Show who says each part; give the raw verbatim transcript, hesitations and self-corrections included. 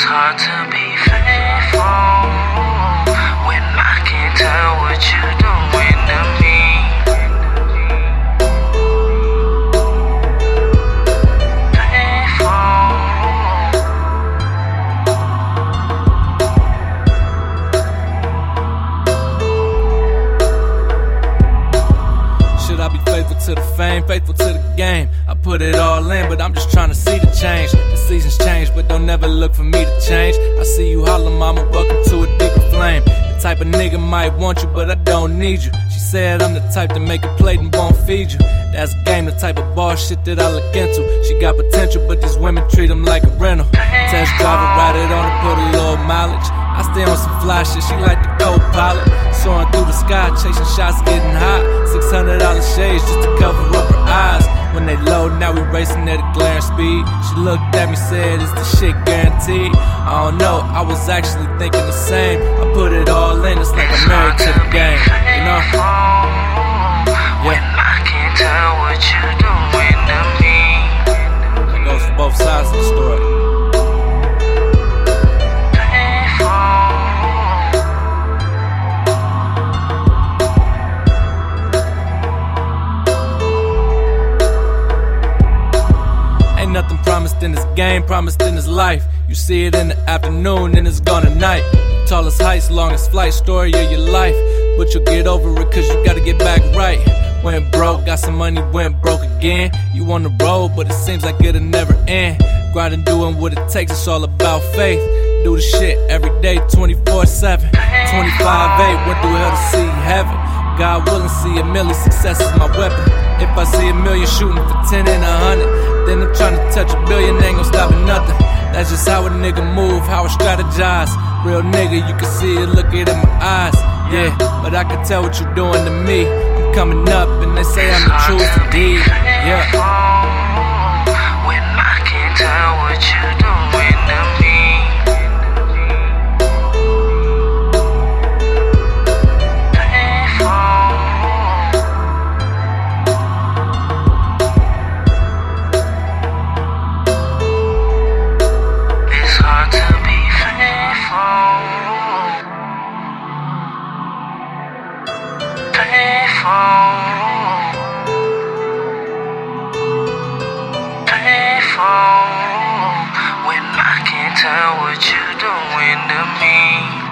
Speaker 1: hard to be faithful when I can't tell what you're doing to me. Faithful.
Speaker 2: Should I be faithful to the fame, faithful to the game? I put it all in, but I'm just trying to see the change. The seasons change, but don't never look for me to change. I see you holler, mama, welcome to a deeper flame. The type of nigga might want you, but I don't need you. She said I'm the type to make a plate and won't feed you. That's game, the type of bar shit that I look into. She got potential, but these women treat them like a rental. Test drive it, ride it on it, put a little mileage. I stay on some fly shit, she like the co-pilot. Soaring through the sky, chasing shots, getting hot. six hundred dollar shades just to cover up her eyes. When they low, now we racing at a glaring speed. She looked at me, said, is the shit guaranteed? I don't know, I was actually thinking the same. I put it all in, it's like I'm married to the game, you know?
Speaker 1: When I can't tell what you're doing to me.
Speaker 2: That goes for both sides of the story. Nothing promised in this game, promised in this life. You see it in the afternoon, then it's gone at night. Tallest heights, longest flight, story of your life. But you'll get over it cause you gotta get back right. Went broke, got some money, went broke again. You on the road, but it seems like it'll never end. Grinding, doing what it takes, it's all about faith. Do the shit every day, twenty-four seven. twenty-five eight, went through hell to see heaven. God willing, see a million, success is my weapon. If I see a million shooting for ten and a hundred, then I'm trying to touch a billion, ain't gon' stop at nothing. That's just how a nigga move, how I strategize. Real nigga, you can see it, look it in my eyes. Yeah, but I can tell what you're doing to me. I'm coming up and they say I'm the truest indeed. Yeah.
Speaker 1: When I can't tell what you're doing to me. Hard to be faithful, faithful, faithful. When I can't tell what you're doing to me.